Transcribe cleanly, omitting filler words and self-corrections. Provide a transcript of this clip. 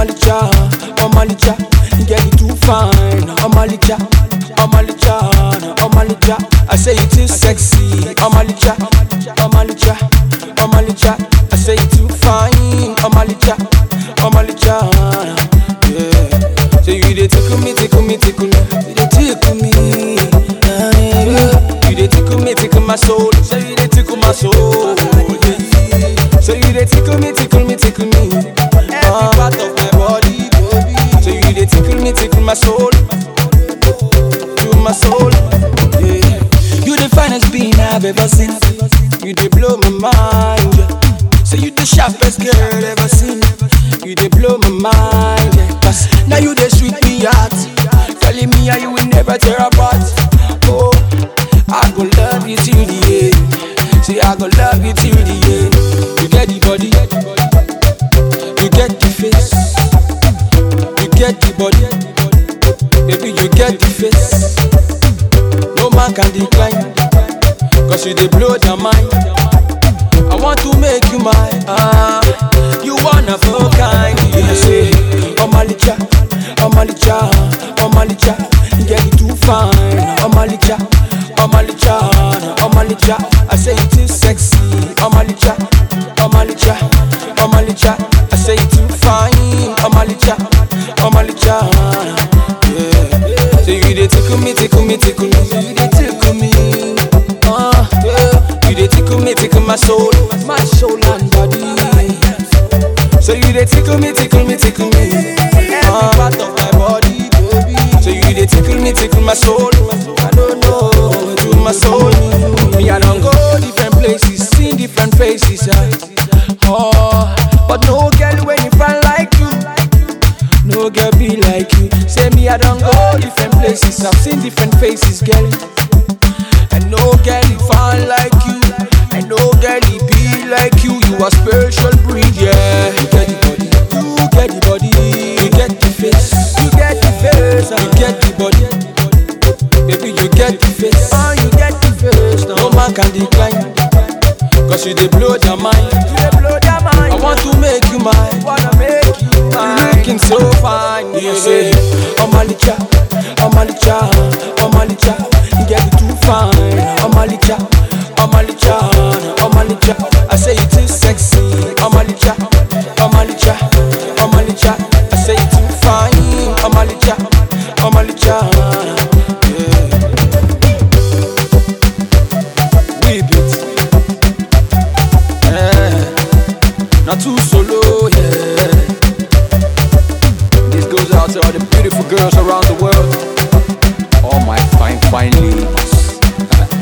Omalicha, Omalicha, get it too fine. Omalicha, Omalicha, Omalicha, I say it too sexy. Omalicha, Omalicha, Omalicha, I say it too fine. Omalicha, Omalicha, yeah. So you dey tickle me, tickle me, tickle me. You dey tickle me, you dey tickle my soul. So you dey tickle my soul. So you dey tickle me, tickle me, tickle me. Every part of my body, baby. So you dey tickle my soul. To my soul, yeah. You the finest being I've ever seen. You dey blow my mind, yeah. So you the sharpest girl I've ever seen. You dey blow my mind, yeah. Cause now you dey sweet me out, telling me how you will never tear apart. Oh, I go love you till the end. See, I go love you till the end. You get the body, you get the face, you get the body, baby, you get the face. No man can decline, cause you dey blow their mind. I want to make you mine, you one of a kind. Yeah, say, Omalicha, Omalicha, Omalicha, get it too fine. Omalicha, Omalicha, Omalicha, I say it too sexy. Omalicha, Omalicha, Omalicha, I say it too fine. Omalicha, Omalicha, yeah. So you dey tickle me, tickle me, tickle me. You dey tickle me, yeah. You dey tickle my soul and body. So you dey tickle me, tickle me, tickle me. Every part of my body, baby. So you dey tickle my soul. I don't know, to my soul. Me I don't go different places, seen different faces. Oh, but no girl when you find like you, no girl be like you. Say me I don't go different places, I've seen different faces, girl. And no girl you find like you, and no girl he be like you. You a special breed, yeah. You get the body, you get the body, you get the face, you get the face, you get the body, baby, you get the face, you get the face. No man can decline, cause you dey blow their mind. You dey blow their mind. I want to make you mine, wanna make you mine. You looking so fine, yeah. Say, Omalicha, Omalicha, Omalicha, you get it too fine. Omalicha, Omalicha, Omalicha, I say it too sexy. Omalicha, Omalicha, Omalicha, I say it too fine. Omalicha, Omalicha, yeah. Whip it, yeah. Not too solo, yeah. This goes out to all the beautiful girls around the world. All my fine ladies.